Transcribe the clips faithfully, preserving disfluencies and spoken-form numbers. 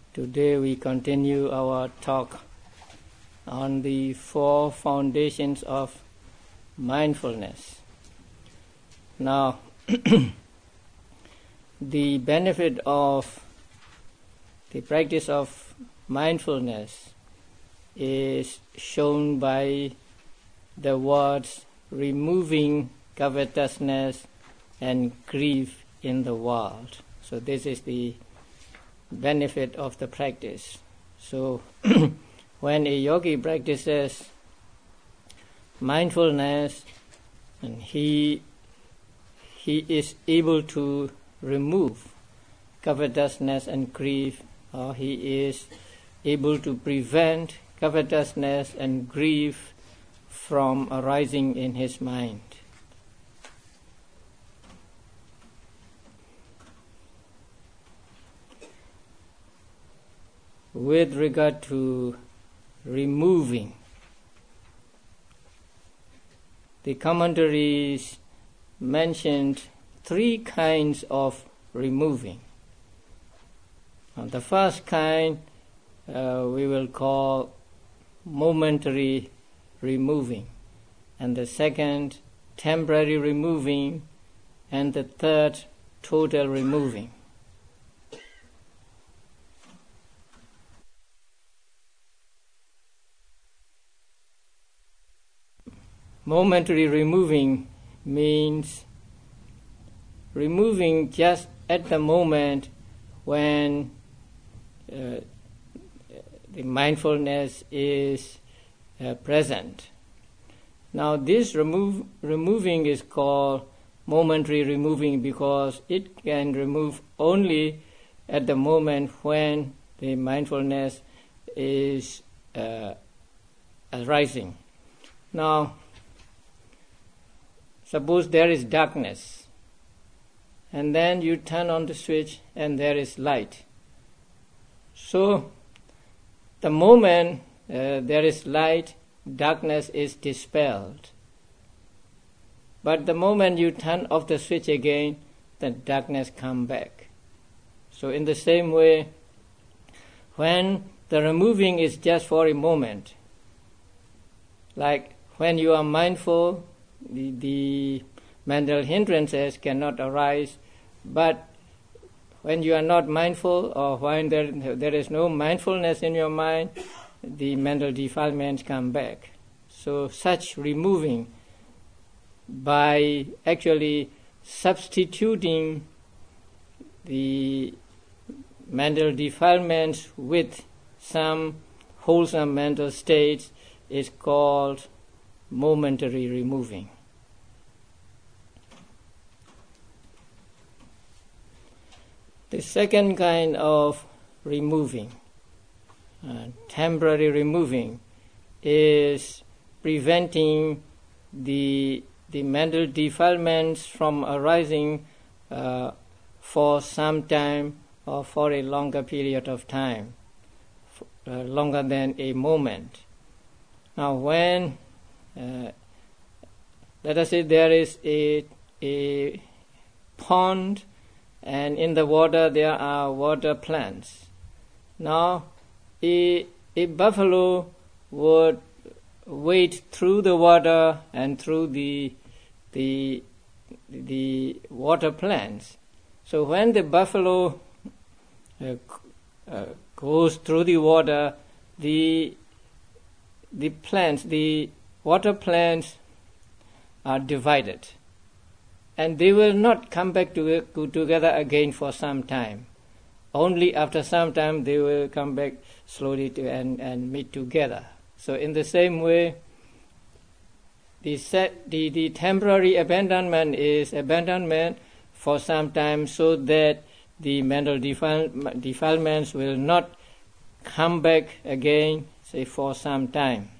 Today we continue our talk on the four foundations of mindfulness. Now, the benefit of the practice of mindfulness is shown by the words removing covetousness and grief in the world. So this is the benefit of the practice. So when a yogi practices mindfulness, and he he is able to remove covetousness and grief, or he is able to prevent covetousness and grief from arising in his mind. With regard to removing, the commentaries mentioned three kinds of removing. Now, the first kind uh, we will call momentary removing, and the second temporary removing, and the third total removing. Momentary removing means removing just at the moment when uh, the mindfulness is uh, present. Now this remove, removing is called momentary removing because it can remove only at the moment when the mindfulness is uh, arising. Now, suppose there is darkness, and then you turn on the switch and there is light. So, the moment uh, there is light, darkness is dispelled. But the moment you turn off the switch again, the darkness comes back. So in the same way, when the removing is just for a moment, like when you are mindful, The, the mental hindrances cannot arise, but when you are not mindful, or when there, there is no mindfulness in your mind, the mental defilements come back. So such removing, by actually substituting the mental defilements with some wholesome mental states, is called momentary removing. The second kind of removing, uh, temporary removing, is preventing the the mental defilements from arising uh, for some time or for a longer period of time, uh, longer than a moment. Now when Uh, let us say there is a, a pond, and in the water there are water plants. Now a, a buffalo would wade through the water and through the, the, the water plants. So when the buffalo uh, uh, goes through the water, the, the plants, the water plants are divided, and they will not come back to, to together again for some time. Only after some time they will come back slowly to, and, and meet together. So in the same way, the, set, the, the temporary abandonment is abandonment for some time, so that the mental defile, defilements will not come back again, say for some time.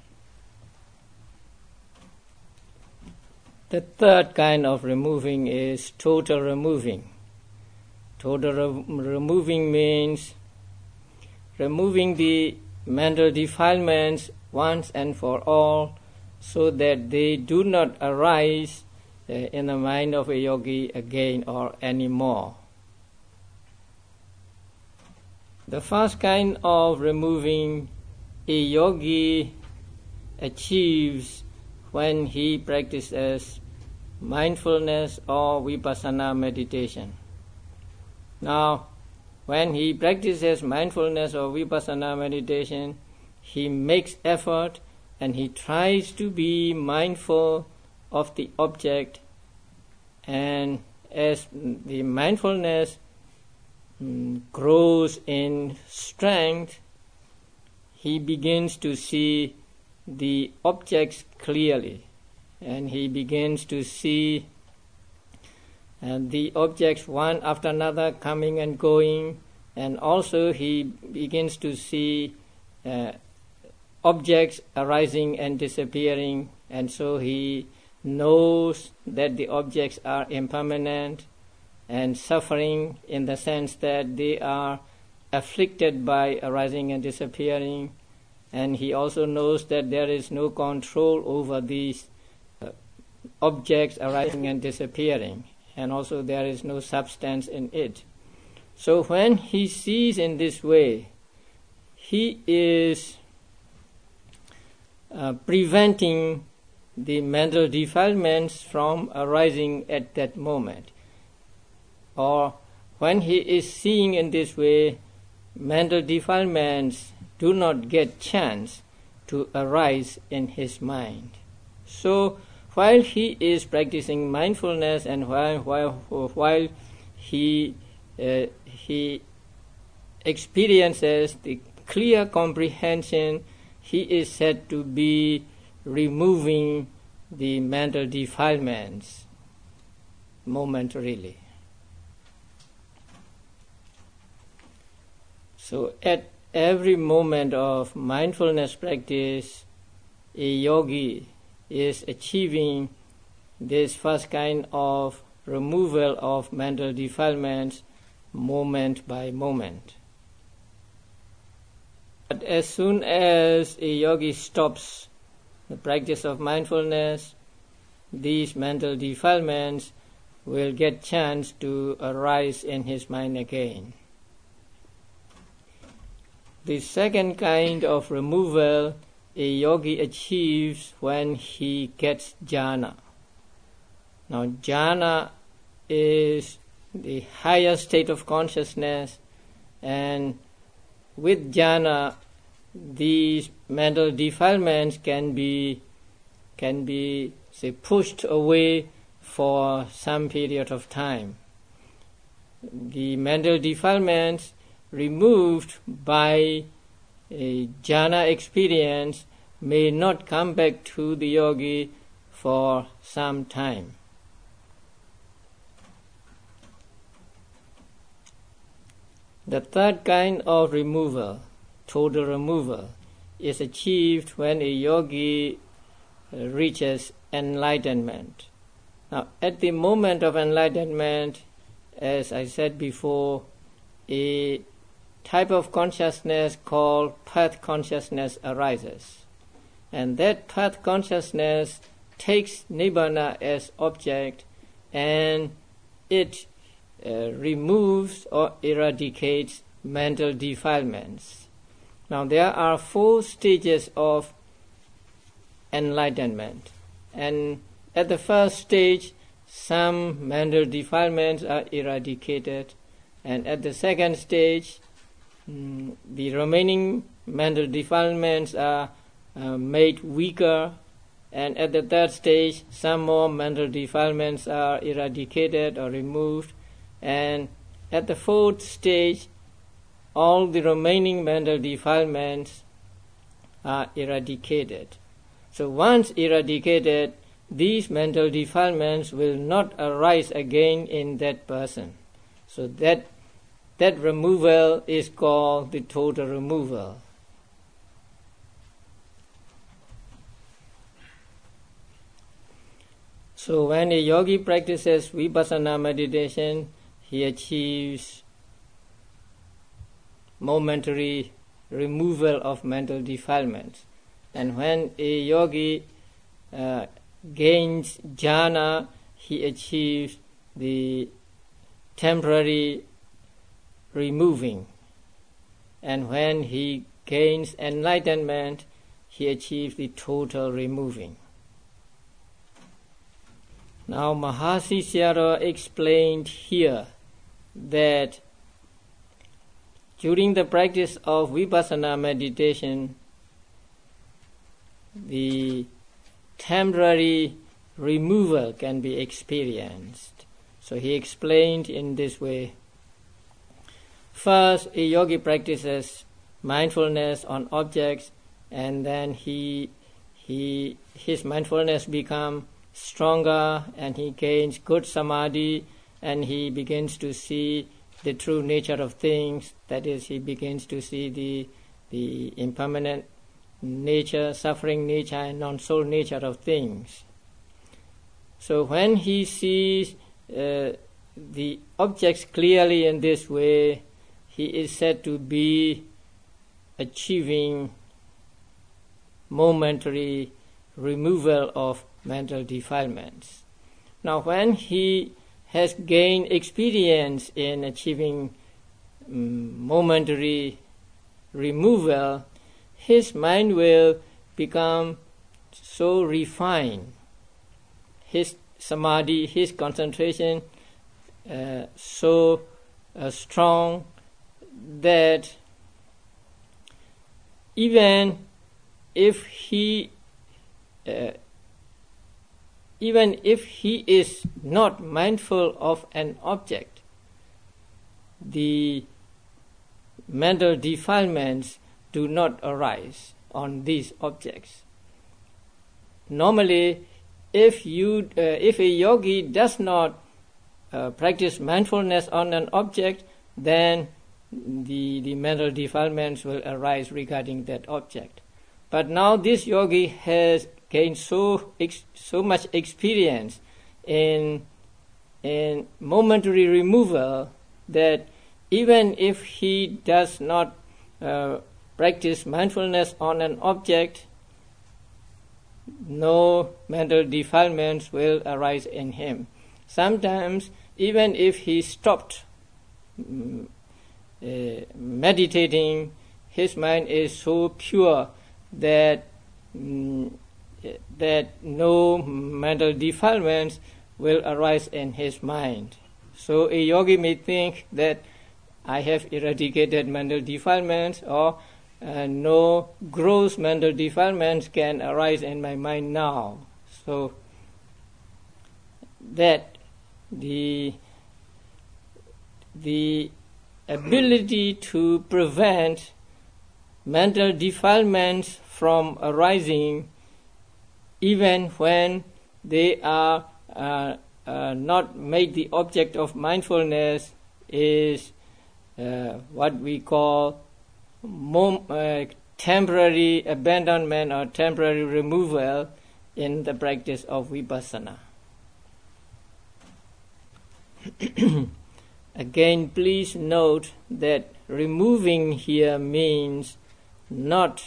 The third kind of removing is total removing. Total re- removing means removing the mental defilements once and for all, so that they do not arise uh, in the mind of a yogi again or anymore. The first kind of removing a yogi achieves when he practices mindfulness or vipassana meditation. Now, when he practices mindfulness or vipassana meditation, he makes effort and he tries to be mindful of the object, and as the mindfulness mm, grows in strength, he begins to see the objects clearly, and he begins to see uh, the objects one after another coming and going, and also he begins to see uh, objects arising and disappearing, and so he knows that the objects are impermanent and suffering in the sense that they are afflicted by arising and disappearing, and he also knows that there is no control over these uh, objects arising and disappearing, and also there is no substance in it. So when he sees in this way, he is uh, preventing the mental defilements from arising at that moment. Or when he is seeing in this way, mental defilements do not get chance to arise in his mind. So while he is practicing mindfulness and while while, while he uh, he experiences the clear comprehension, he is said to be removing the mental defilements momentarily. So at every moment of mindfulness practice, a yogi is achieving this first kind of removal of mental defilements moment by moment. But as soon as a yogi stops the practice of mindfulness, these mental defilements will get chance to arise in his mind again. The second kind of removal a yogi achieves when he gets jhana. Now, jhana is the higher state of consciousness, and with jhana, these mental defilements can be can be say pushed away for some period of time. The mental defilements removed by a jhana experience may not come back to the yogi for some time. The third kind of removal, total removal, is achieved when a yogi reaches enlightenment. Now, at the moment of enlightenment, as I said before, a type of consciousness called path consciousness arises. And that path consciousness takes nibbana as object, and it uh, removes or eradicates mental defilements. Now there are four stages of enlightenment, and at the first stage some mental defilements are eradicated, and at the second stage mm, the remaining mental defilements are uh, made weaker, and at the third stage some more mental defilements are eradicated or removed, and at the fourth stage all the remaining mental defilements are eradicated. So once eradicated, these mental defilements will not arise again in that person. So that that removal is called the total removal. So when a yogi practices vipassana meditation, he achieves momentary removal of mental defilements. And when a yogi uh, gains jhana, he achieves the temporary removing and when he gains enlightenment, he achieves the total removing. Now Mahasi Sayadaw explained here that during the practice of vipassana meditation, the temporary removal can be experienced. So he explained in this way. First, a yogi practices mindfulness on objects, and then he, he, his mindfulness becomes stronger, and he gains good samadhi, and he begins to see the true nature of things. That is, he begins to see the the impermanent nature, suffering nature, and non-soul nature of things. So when he sees uh, the objects clearly in this way, he is said to be achieving momentary removal of mental defilements. Now when he has gained experience in achieving um, momentary removal, his mind will become so refined, his samadhi, his concentration uh, so uh, strong that even if he uh, even if he is not mindful of an object, the mental defilements do not arise on these objects. Normally, if you, uh, if a yogi does not uh, practice mindfulness on an object, then the, the mental defilements will arise regarding that object. But now this yogi has gained so ex, so much experience in in momentary removal that even if he does not uh, practice mindfulness on an object, no mental defilements will arise in him. Sometimes, even if he stopped um, uh, meditating, his mind is so pure that um, that no mental defilements will arise in his mind. So a yogi may think that I have eradicated mental defilements, or uh, no gross mental defilements can arise in my mind now. So that the the ability to prevent mental defilements from arising even when they are uh, uh, not made the object of mindfulness is uh, what we call mom- uh, temporary abandonment or temporary removal in the practice of vipassana. Again, please note that removing here means not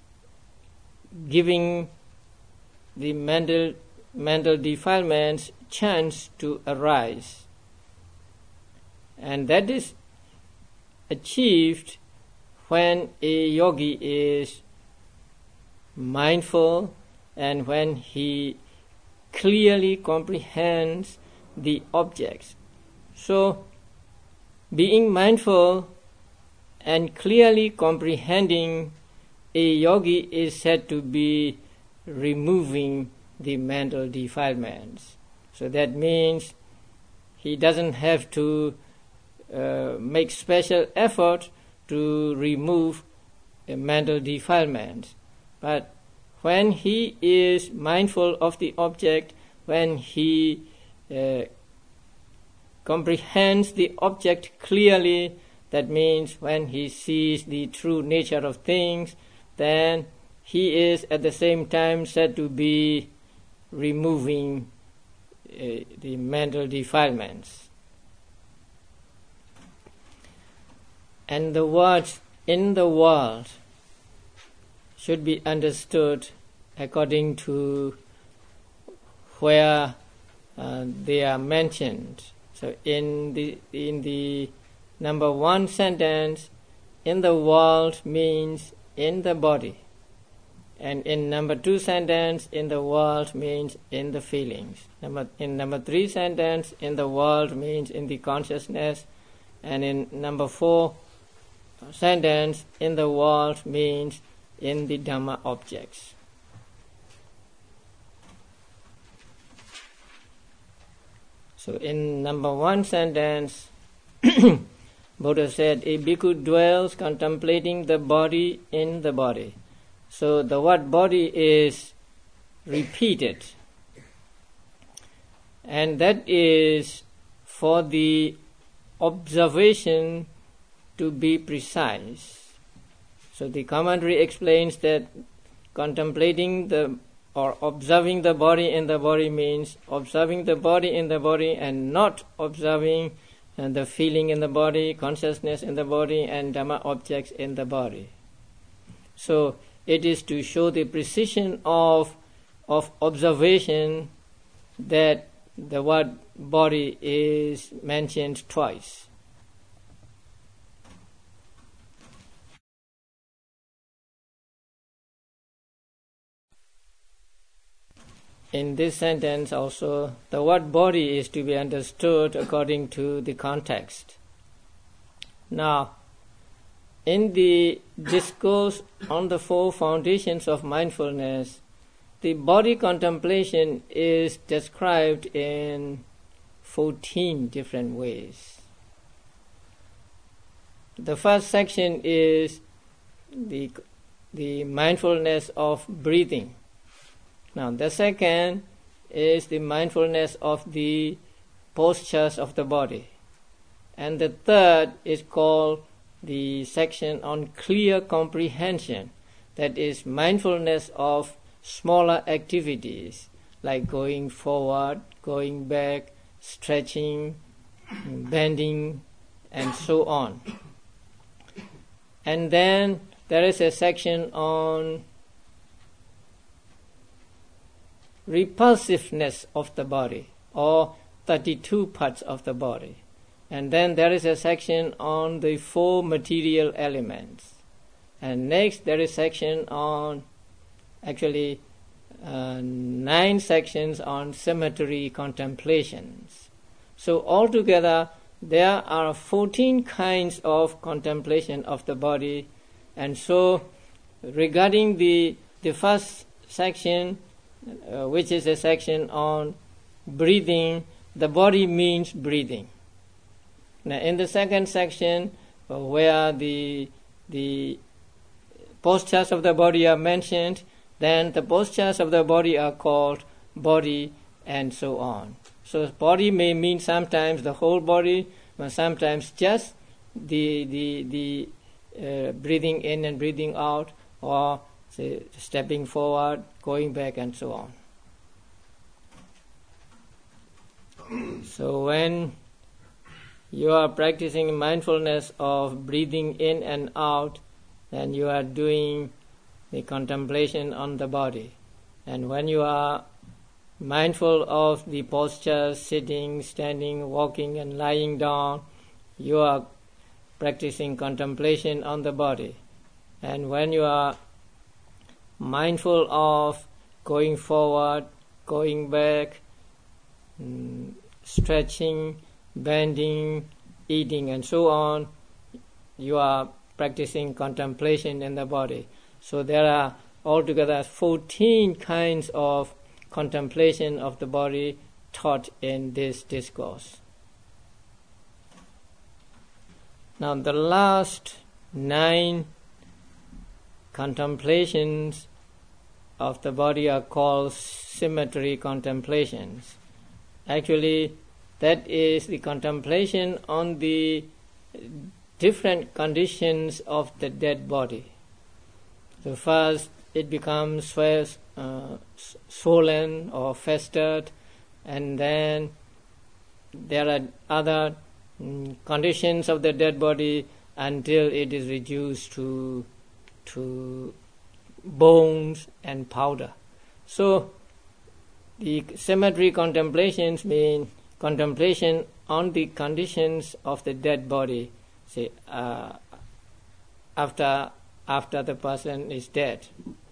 giving the mental mental defilements chance to arise, and that is achieved when a yogi is mindful and when he clearly comprehends the objects. So being mindful and clearly comprehending, a yogi is said to be removing the mental defilements. So that means he doesn't have to uh, make special effort to remove a mental defilement. But when he is mindful of the object, when he uh, comprehends the object clearly, that means when he sees the true nature of things, then he is at the same time said to be removing uh, the mental defilements. And the words in the world should be understood according to where uh, they are mentioned. So in the in the number one sentence, in the world means in the body. And in number two sentence, in the world means in the feelings. Number, in number three sentence, in the world means in the consciousness. And in number four sentence, in the world means in the Dhamma objects. So in number one sentence, Buddha said, a bhikkhu dwells contemplating the body in the body. So the word body is repeated, and that is for the observation to be precise. So the commentary explains that contemplating the or observing the body in the body means observing the body in the body and not observing uh, the feeling in the body, consciousness in the body, and Dhamma objects in the body. So it is to show the precision of of observation that the word body is mentioned twice. In this sentence also, the word body is to be understood according to the context. Now, in the discourse on the four foundations of mindfulness, the body contemplation is described in fourteen different ways. The first section is the, the mindfulness of breathing. Now, the second is the mindfulness of the postures of the body. And the third is called the section on clear comprehension, that is mindfulness of smaller activities like going forward, going back, stretching, bending, and so on. And then there is a section on repulsiveness of the body, or thirty-two parts of the body. And then there is a section on the four material elements. And next there is a section on, actually uh, nine sections on cemetery contemplations. So altogether there are fourteen kinds of contemplation of the body. And so regarding the, the first section, uh, which is a section on breathing, the body means breathing. Now, in the second section, uh, where the the postures of the body are mentioned, then the postures of the body are called body, and so on. So, body may mean sometimes the whole body, but sometimes just the the the uh, breathing in and breathing out, or say stepping forward, going back, and so on. So, when you are practicing mindfulness of breathing in and out, then you are doing the contemplation on the body. And when you are mindful of the postures, sitting, standing, walking, and lying down, you are practicing contemplation on the body. And when you are mindful of going forward, going back, mm, stretching, bending, eating, and so on, you are practicing contemplation in the body. So there are altogether fourteen kinds of contemplation of the body taught in this discourse. Now the last nine contemplations of the body are called cemetery contemplations. Actually, that is the contemplation on the different conditions of the dead body. So first it becomes uh, swollen or festered, and then there are other mm, conditions of the dead body until it is reduced to to bones and powder. So the cemetery contemplations mean contemplation on the conditions of the dead body, say uh, after after the person is dead.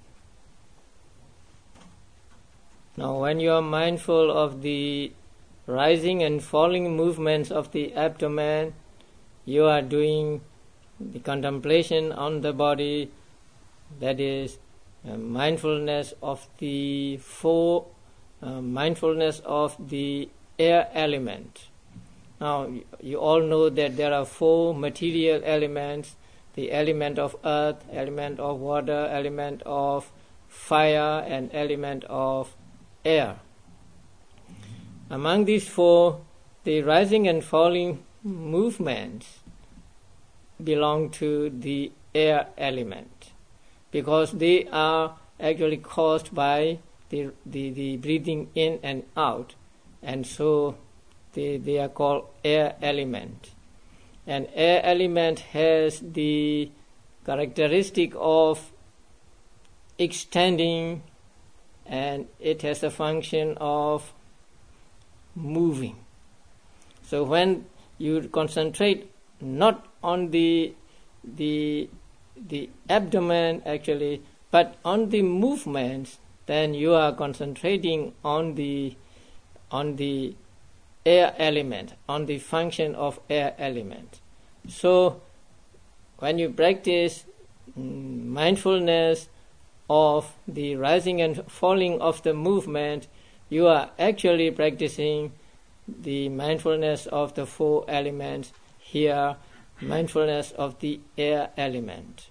Now, when you are mindful of the rising and falling movements of the abdomen, you are doing the contemplation on the body, that is uh, mindfulness of the four, uh, mindfulness of the air element. Now, you, you all know that there are four material elements: the element of earth, element of water, element of fire, and element of air. Among these four, the rising and falling movements belong to the air element, because they are actually caused by the, the, the breathing in and out, and so they, they are called air element. And air element has the characteristic of extending, and it has the function of moving. So when you concentrate not on the the the abdomen actually, but on the movements, then you are concentrating on the on the air element, on the function of air element. So when you practice mindfulness of the rising and falling of the movement, you are actually practicing the mindfulness of the four elements, here mindfulness of the air element.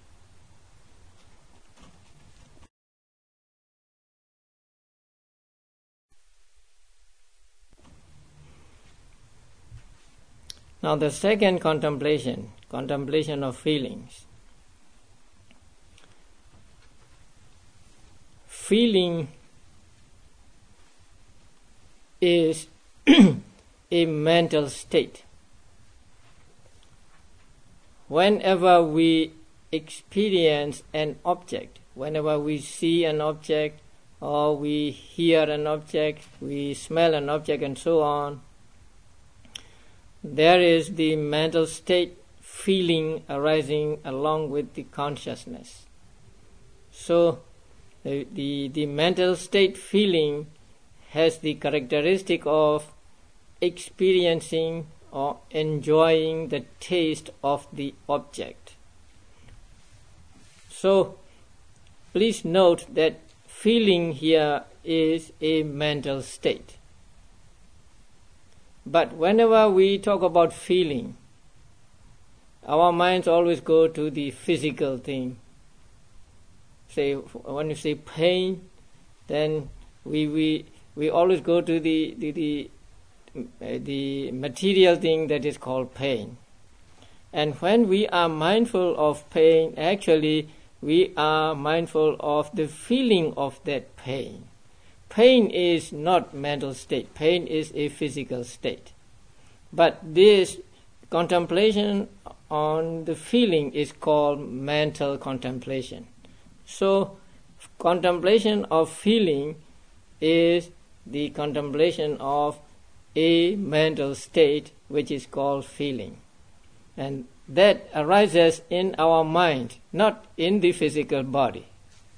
Now the second contemplation, contemplation of feelings. Feeling is a mental state. Whenever we experience an object, whenever we see an object, or we hear an object, we smell an object, and so on, there is the mental state feeling arising along with the consciousness. So the, the, the mental state feeling has the characteristic of experiencing or enjoying the taste of the object. So please note that feeling here is a mental state. But whenever we talk about feeling, our minds always go to the physical thing. Say, when you say pain, then we we we always go to the the the, uh, the material thing that is called pain. And when we are mindful of pain, actually we are mindful of the feeling of that pain. Pain is not mental state. Pain is a physical state. But this contemplation on the feeling is called mental contemplation. So contemplation of feeling is the contemplation of a mental state which is called feeling. And that arises in our mind, not in the physical body.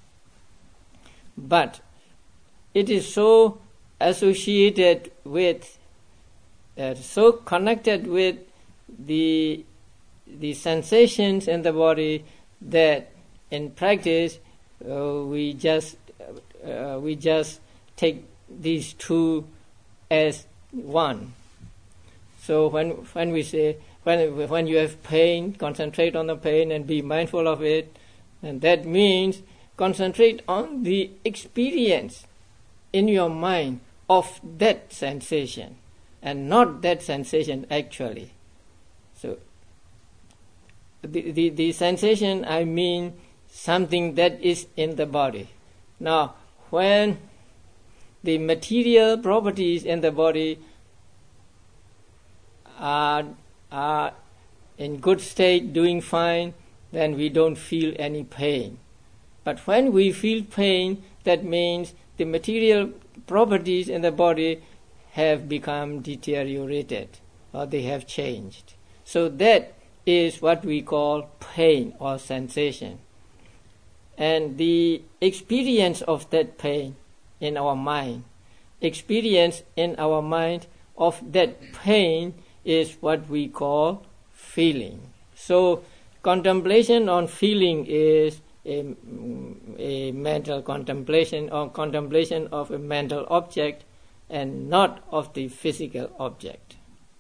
But it is so associated with, uh, so connected with the the sensations in the body that in practice uh, we just uh, we just take these two as one. So when when we say when when you have pain, concentrate on the pain and be mindful of it, and that means concentrate on the experience in your mind of that sensation and not that sensation actually. So the, the, the sensation, I mean something that is in the body. Now when the material properties in the body are, are in good state, doing fine, then we don't feel any pain. But when we feel pain, that means the material properties in the body have become deteriorated or they have changed. So that is what we call pain or sensation. And the experience of that pain in our mind, experience in our mind of that pain is what we call feeling. So contemplation on feeling is a, a mental contemplation or contemplation of a mental object and not of the physical object.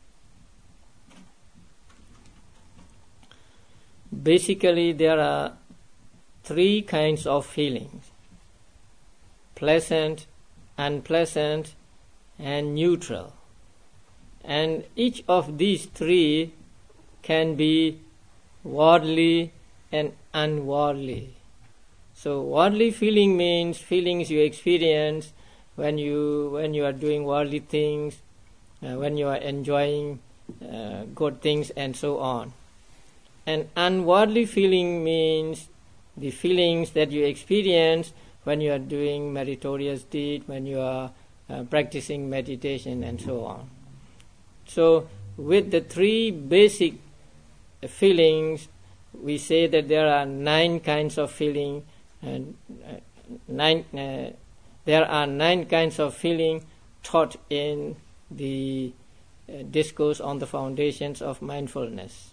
Basically, there are three kinds of feelings: pleasant, unpleasant, and neutral. And each of these three can be worldly and unworldly. So worldly feeling means feelings you experience when you when you are doing worldly things, uh, when you are enjoying uh, good things and so on. And unworldly feeling means the feelings that you experience when you are doing meritorious deed, when you are uh, practicing meditation and so on. So with the three basic feelings, we say that there are nine kinds of feeling, and uh, nine uh, there are nine kinds of feeling taught in the uh, discourse on the foundations of mindfulness.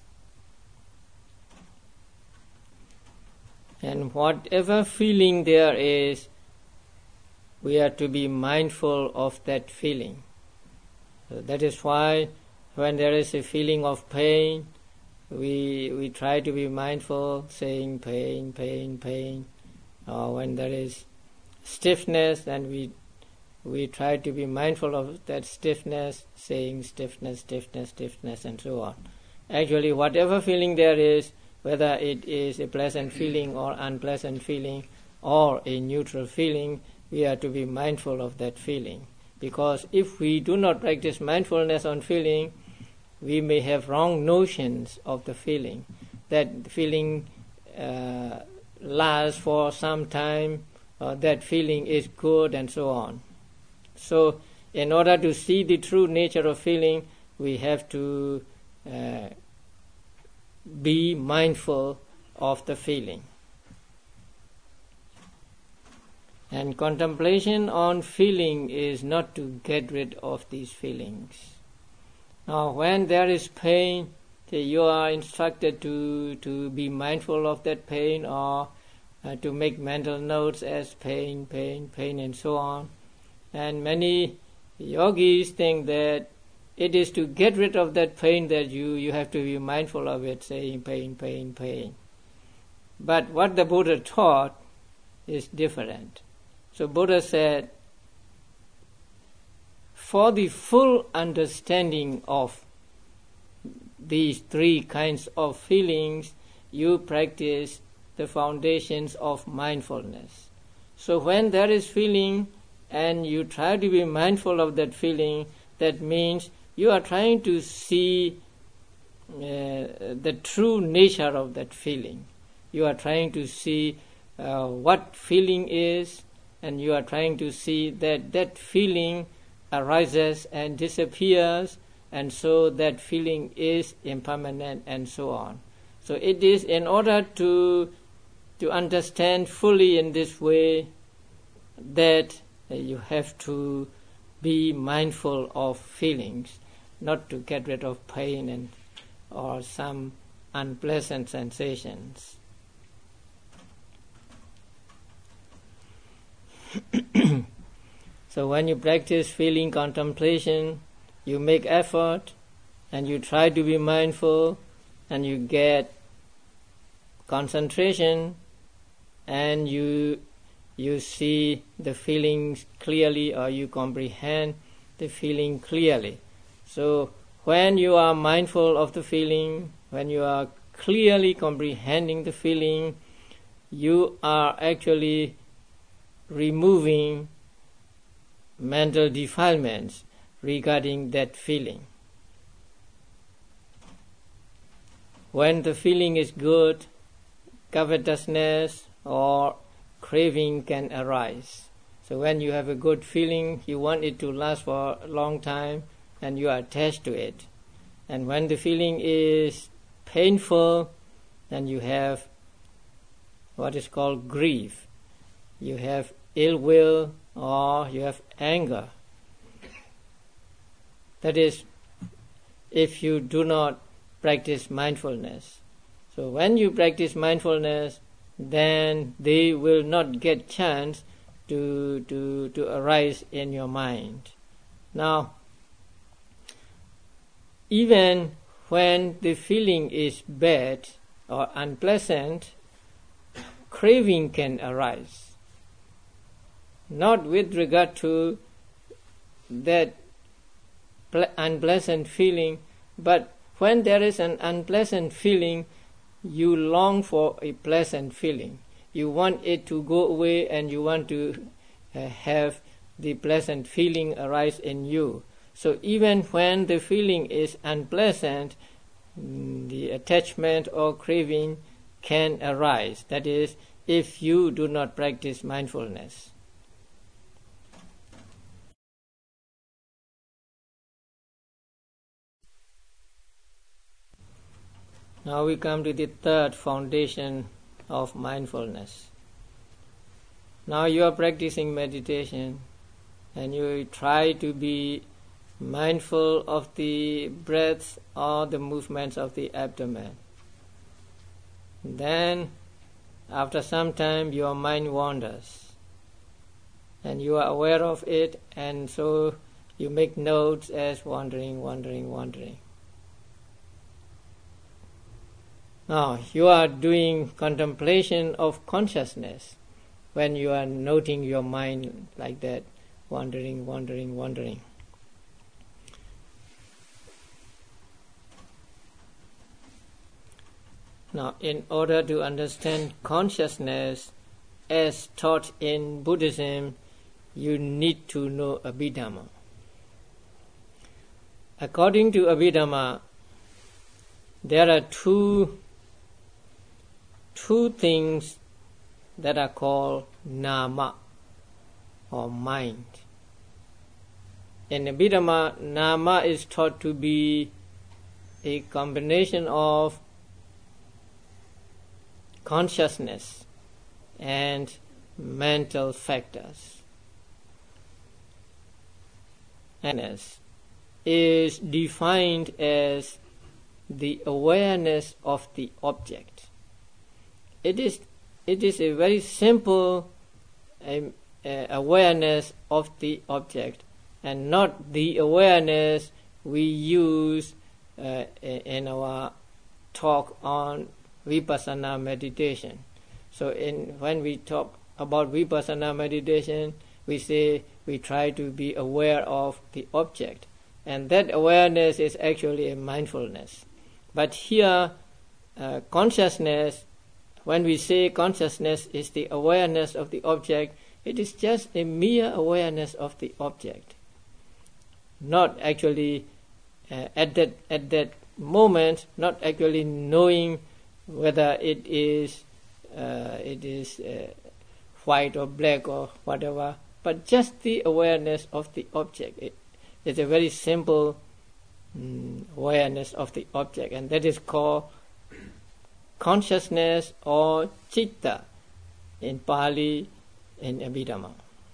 And whatever feeling there is, we are to be mindful of that feeling. So that is why when there is a feeling of pain, we we try to be mindful, saying pain, pain, pain. Or when there is stiffness, then we we try to be mindful of that stiffness, saying stiffness, stiffness, stiffness, and so on. Actually, whatever feeling there is, whether it is a pleasant feeling or unpleasant feeling or a neutral feeling, we are to be mindful of that feeling. Because if we do not practice mindfulness on feeling, we may have wrong notions of the feeling. That feeling uh, lasts for some time, uh, that feeling is good, and so on. So in order to see the true nature of feeling, we have to uh, be mindful of the feeling. And contemplation on feeling is not to get rid of these feelings. Now, when there is pain, you are instructed to, to be mindful of that pain, or uh, to make mental notes as pain, pain, pain, and so on. And many yogis think that it is to get rid of that pain that you, you have to be mindful of it, saying pain, pain, pain. But what the Buddha taught is different. So Buddha said, for the full understanding of these three kinds of feelings, you practice the foundations of mindfulness. So when there is feeling and you try to be mindful of that feeling, that means you are trying to see uh, the true nature of that feeling. You are trying to see uh, what feeling is, and you are trying to see that that feeling arises and disappears, and so that feeling is impermanent, and so on. So it is in order to to understand fully in this way that uh, you have to be mindful of feelings, not to get rid of pain and or some unpleasant sensations. So when you practice feeling contemplation, you make effort and you try to be mindful, and you get concentration, and you you see the feelings clearly, or you comprehend the feeling clearly. So when you are mindful of the feeling, when you are clearly comprehending the feeling, you are actually removing mental defilements regarding that feeling. When the feeling is good, covetousness or craving can arise. So when you have a good feeling, you want it to last for a long time, and you are attached to it. And when the feeling is painful, then you have what is called grief. You have ill will or you have anger. That is, if you do not practice mindfulness. So when you practice mindfulness, then they will not get chance to, to, to arise in your mind. Now, even when the feeling is bad or unpleasant, craving can arise. Not with regard to that unpleasant feeling, but when there is an unpleasant feeling, you long for a pleasant feeling. You want it to go away and you want to uh, have the pleasant feeling arise in you. So even when the feeling is unpleasant, the attachment or craving can arise. That is, if you do not practice mindfulness. Now we come to the third foundation of mindfulness. Now you are practicing meditation and you try to be mindful of the breath or the movements of the abdomen. Then, after some time, your mind wanders and you are aware of it, and so you make notes as wandering, wandering, wandering. Now, you are doing contemplation of consciousness when you are noting your mind like that, wandering, wandering, wandering. Now, in order to understand consciousness as taught in Buddhism, you need to know Abhidhamma. According to Abhidhamma, there are two two things that are called nama or mind. In Abhidhamma, nama is taught to be a combination of consciousness and mental factors. And is defined as the awareness of the object. It is it is a very simple um, uh, awareness of the object, and not the awareness we use uh, in our talk on vipassana meditation. So in when we talk about vipassana meditation, we say we try to be aware of the object, and that awareness is actually a mindfulness. But here, uh, consciousness, when we say consciousness is the awareness of the object, it is just a mere awareness of the object. Not actually uh, at that at that moment, not actually knowing whether it is uh, it is uh, white or black or whatever, but just the awareness of the object. It, it's a very simple mm, awareness of the object, and that is called consciousness or citta in Pali, in Abhidhamma.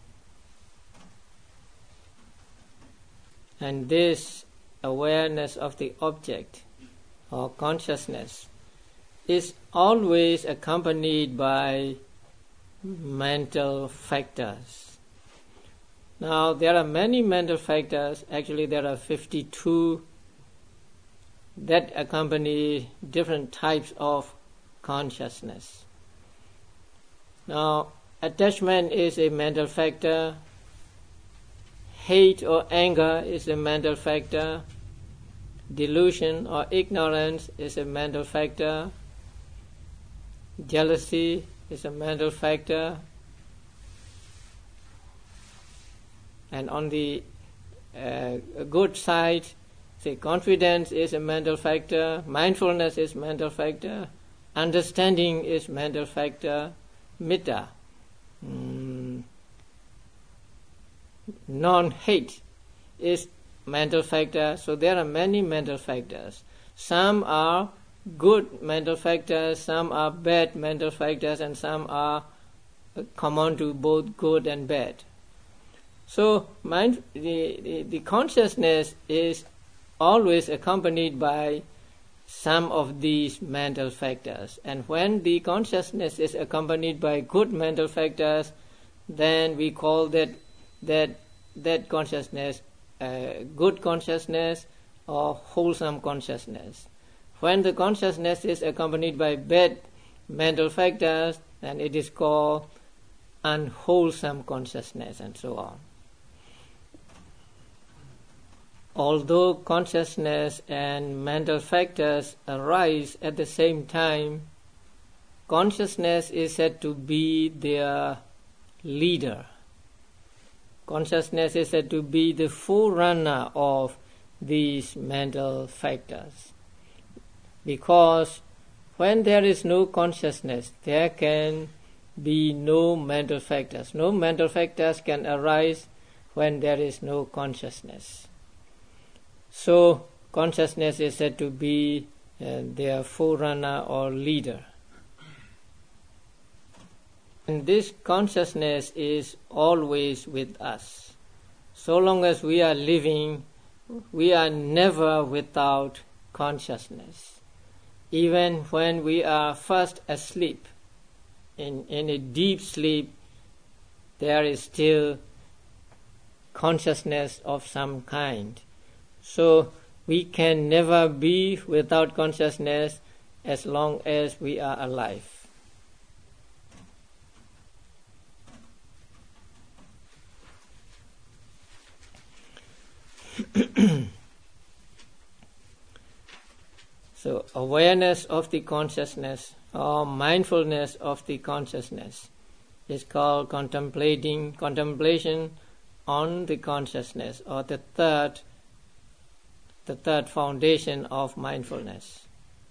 And this awareness of the object or consciousness is always accompanied by mental factors. Now there are many mental factors, actually there are fifty-two that accompany different types of consciousness. Now, attachment is a mental factor, hate or anger is a mental factor, delusion or ignorance is a mental factor, jealousy is a mental factor, and on the uh, good side, say confidence is a mental factor, mindfulness is mental factor, understanding is mental factor, metta, mm, non-hate is mental factor. So there are many mental factors. Some are good mental factors, some are bad mental factors, and some are common to both good and bad. So mind, the, the, the consciousness is always accompanied by some of these mental factors. And when the consciousness is accompanied by good mental factors, then we call that that that consciousness uh, good consciousness or wholesome consciousness. When the consciousness is accompanied by bad mental factors, then it is called unwholesome consciousness, and so on. Although consciousness and mental factors arise at the same time, consciousness is said to be their leader. Consciousness is said to be the forerunner of these mental factors. Because when there is no consciousness, there can be no mental factors. No mental factors can arise when there is no consciousness. So consciousness is said to be uh, their forerunner or leader. And this consciousness is always with us. So long as we are living, we are never without consciousness. Even when we are first asleep, in, in a deep sleep, there is still consciousness of some kind. So we can never be without consciousness as long as we are alive. So awareness of the consciousness or mindfulness of the consciousness is called contemplating contemplation on the consciousness, or the third the third foundation of mindfulness.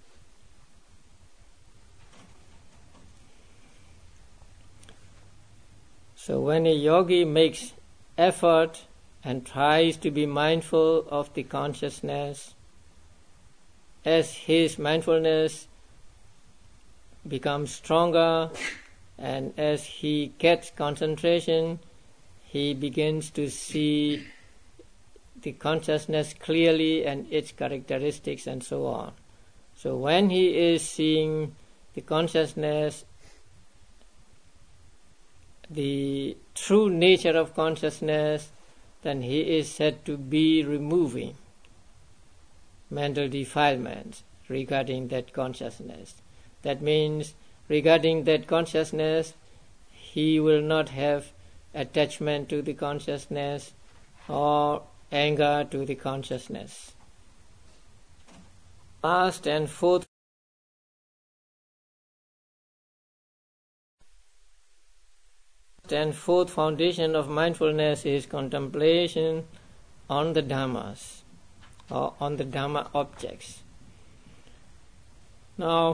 So when a yogi makes effort and tries to be mindful of the consciousness, as his mindfulness becomes stronger and as he gets concentration, he begins to see the consciousness clearly and its characteristics and so on. So when he is seeing the consciousness, the true nature of consciousness, then he is said to be removing mental defilements regarding that consciousness. That means regarding that consciousness, he will not have attachment to the consciousness or anger to the consciousness. Last and fourth and fourth foundation of mindfulness is contemplation on the Dhammas, or on the Dhamma objects. Now,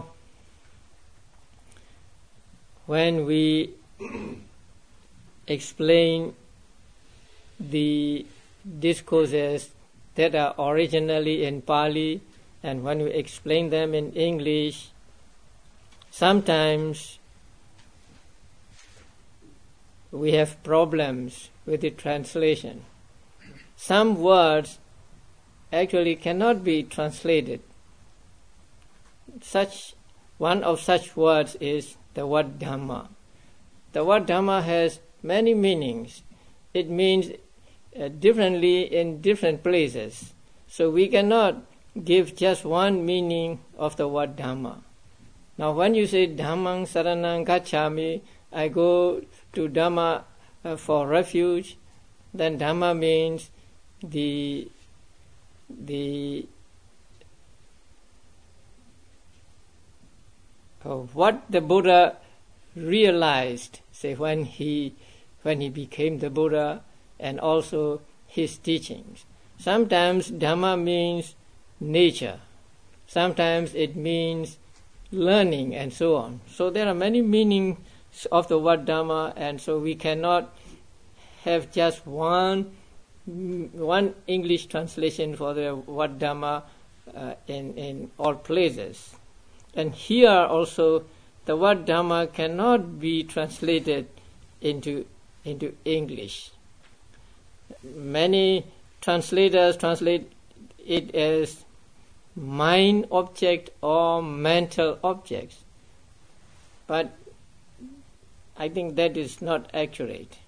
when we explain the discourses that are originally in Pali, and when we explain them in English, sometimes we have problems with the translation. Some words actually cannot be translated. Such one of such words is the word Dhamma. The word Dhamma has many meanings. It means uh, differently in different places. So we cannot give just one meaning of the word Dhamma. Now when you say Dhammang Saranang Gacchami, I go to Dhamma uh, for refuge, then Dhamma means the the uh, what the Buddha realized, say when he when he became the Buddha, and also his teachings. Sometimes Dhamma means nature, sometimes it means learning, and so on. So there are many meanings of the word Dhamma, and so we cannot have just one one English translation for the word Dhamma uh, in, in all places. And here also the word Dhamma cannot be translated into, into English. Many translators translate it as mind object or mental objects. But I think that is not accurate.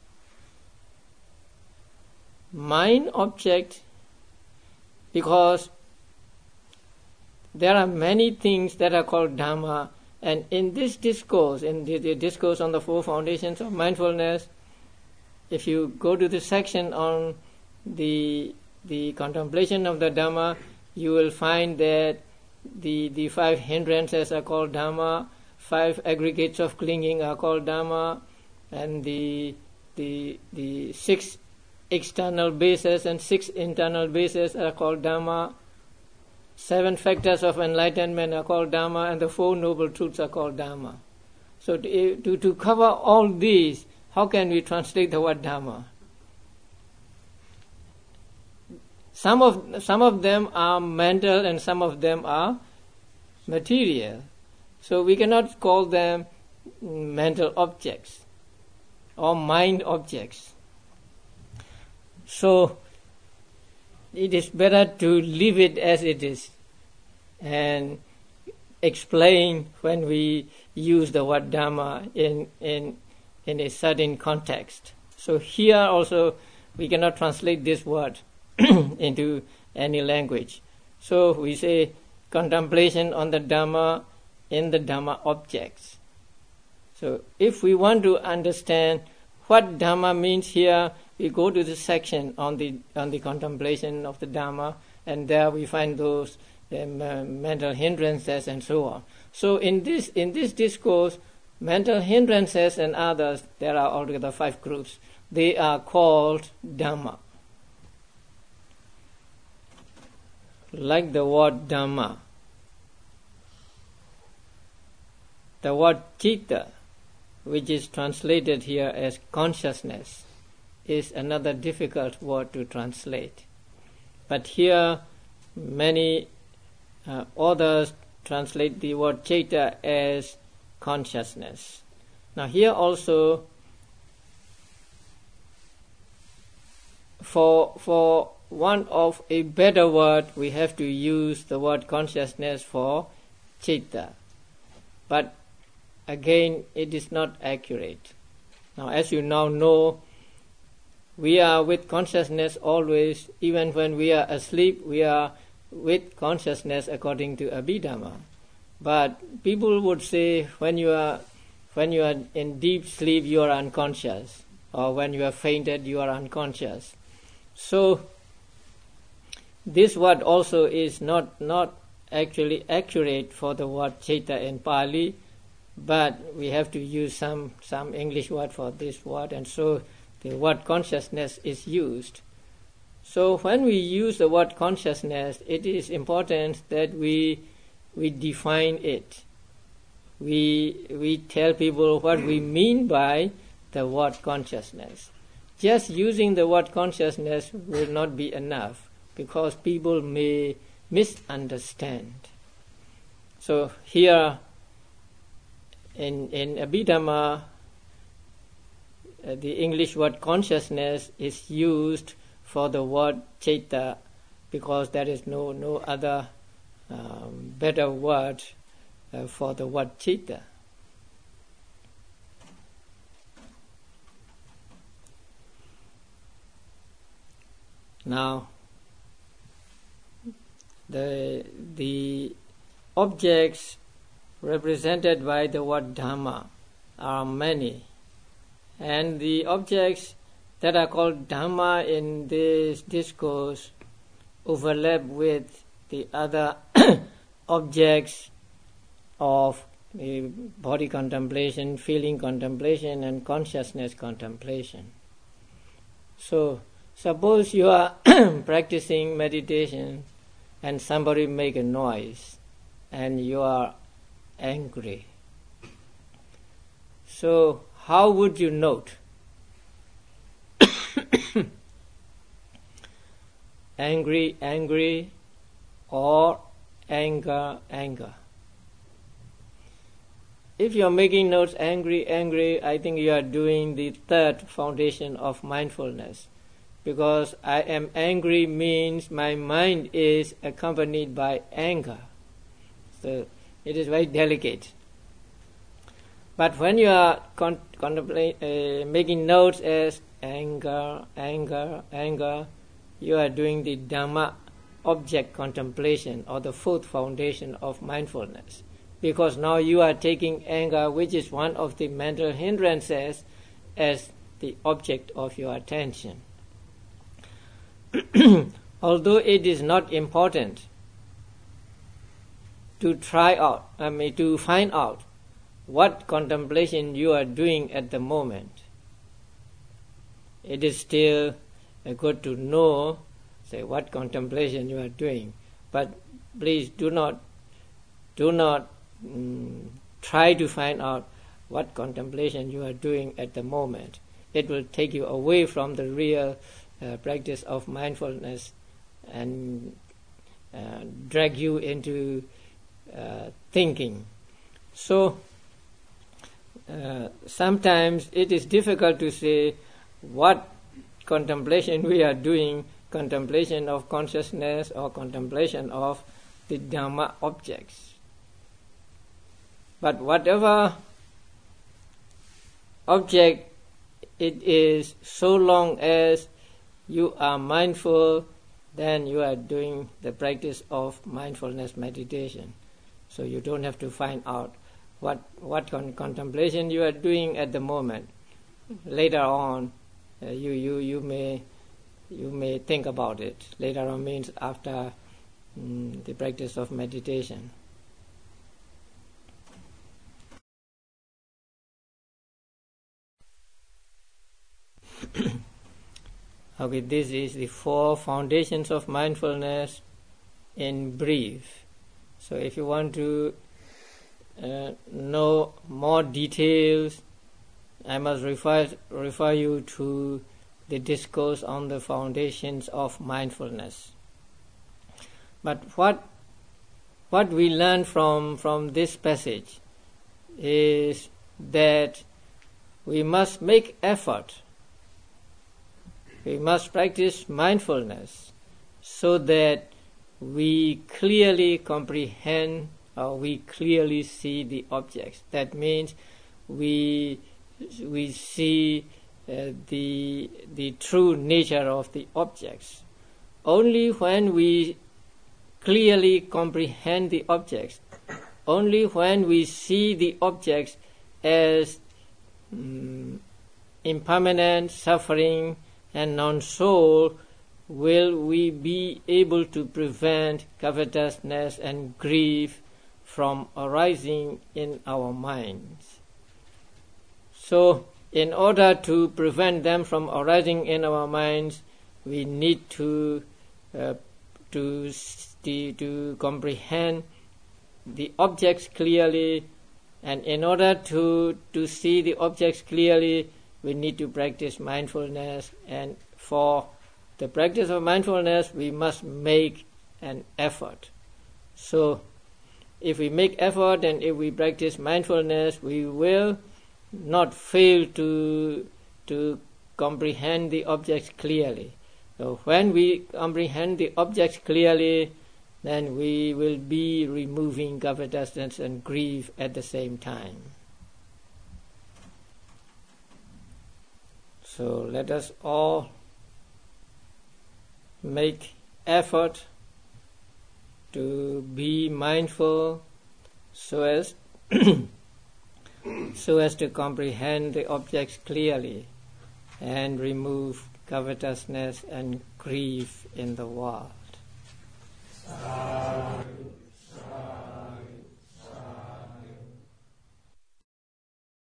Mind object, because there are many things that are called Dhamma, and in this discourse, in the, the discourse on the four foundations of mindfulness, if you go to the section on the the contemplation of the Dhamma, you will find that the the five hindrances are called Dhamma, five aggregates of clinging are called Dhamma, and the the the six external bases and six internal bases are called Dhamma. Seven factors of enlightenment are called Dhamma, and the four noble truths are called Dhamma. So to, to, to cover all these, how can we translate the word Dhamma? Some of, some of them are mental and some of them are material. So we cannot call them mental objects or mind objects. So it is better to leave it as it is and explain when we use the word Dhamma in, in, in a certain context. So here also we cannot translate this word into any language. So we say contemplation on the Dhamma in the Dhamma objects. So if we want to understand what Dhamma means here, we go to the section on the on the contemplation of the Dhamma, and there we find those um, uh, mental hindrances and so on. So in this in this discourse, mental hindrances and others, there are altogether five groups. They are called Dhamma. Like the word Dhamma, the word Citta, which is translated here as consciousness, is another difficult word to translate. But here many uh, authors translate the word Citta as consciousness. Now here also, for for want of a better word, we have to use the word consciousness for Citta. But again, it is not accurate. Now, as you now know, we are with consciousness always. Even when we are asleep, we are with consciousness according to Abhidhamma. But people would say when you are when you are in deep sleep, you are unconscious, or when you have fainted, you are unconscious. So this word also is not not actually accurate for the word Citta in Pali, but we have to use some some English word for this word, and so the word consciousness is used. So when we use the word consciousness, it is important that we we define it. We we tell people what we mean by the word consciousness. Just using the word consciousness will not be enough, because people may misunderstand. So here in in Abhidhamma, uh, the English word consciousness is used for the word Citta, because there is no no other um, better word uh, for the word Citta. Now, the the objects represented by the word Dhamma are many, and the objects that are called Dhamma in this discourse overlap with the other objects of the body contemplation, feeling contemplation, and consciousness contemplation. So suppose you are practicing meditation and somebody make a noise and you are angry. So how would you note? Angry, angry, or anger, anger. if you're making notes angry, angry, I think you are doing the third foundation of mindfulness. Because I am angry means my mind is accompanied by anger. So it is very delicate. But when you are con- contemplate, uh, making notes as anger, anger, anger, you are doing the Dhamma object contemplation, or the fourth foundation of mindfulness. Because now you are taking anger, which is one of the mental hindrances, as the object of your attention. Although it is not important to try out, I mean to find out what contemplation you are doing at the moment, it is still good to know, say, what contemplation you are doing. But please do not, do not mm, try to find out what contemplation you are doing at the moment. It will take you away from the real uh, practice of mindfulness and uh, drag you into uh, thinking. So uh, sometimes it is difficult to say what contemplation we are doing, contemplation of consciousness or contemplation of the Dhamma objects. But whatever object it is, so long as you are mindful, then you are doing the practice of mindfulness meditation. So you don't have to find out what what con- contemplation you are doing at the moment. Later on, uh, you you you may you may think about it. Later on means after mm, the practice of meditation. Okay, this is the four foundations of mindfulness in brief. So if you want to uh, know more details, I must refer refer you to the discourse on the foundations of mindfulness. But what what we learn from, from this passage is that we must make effort. We must practice mindfulness so that we clearly comprehend or we clearly see the objects. That means we we see uh, the the true nature of the objects. Only when we clearly comprehend the objects, only when we see the objects as um, impermanent, suffering, and non-soul, will we be able to prevent covetousness and grief from arising in our minds. So, in order to prevent them from arising in our minds, we need to uh, to to, to comprehend the objects clearly, and in order to to see the objects clearly, we need to practice mindfulness, and for the practice of mindfulness, we must make an effort. So, if we make effort and if we practice mindfulness, we will not fail to to comprehend the objects clearly. So, when we comprehend the objects clearly, then we will be removing covetousness and grief at the same time. So let us all make effort to be mindful so as so as to comprehend the objects clearly and remove covetousness and grief in the world. Uh.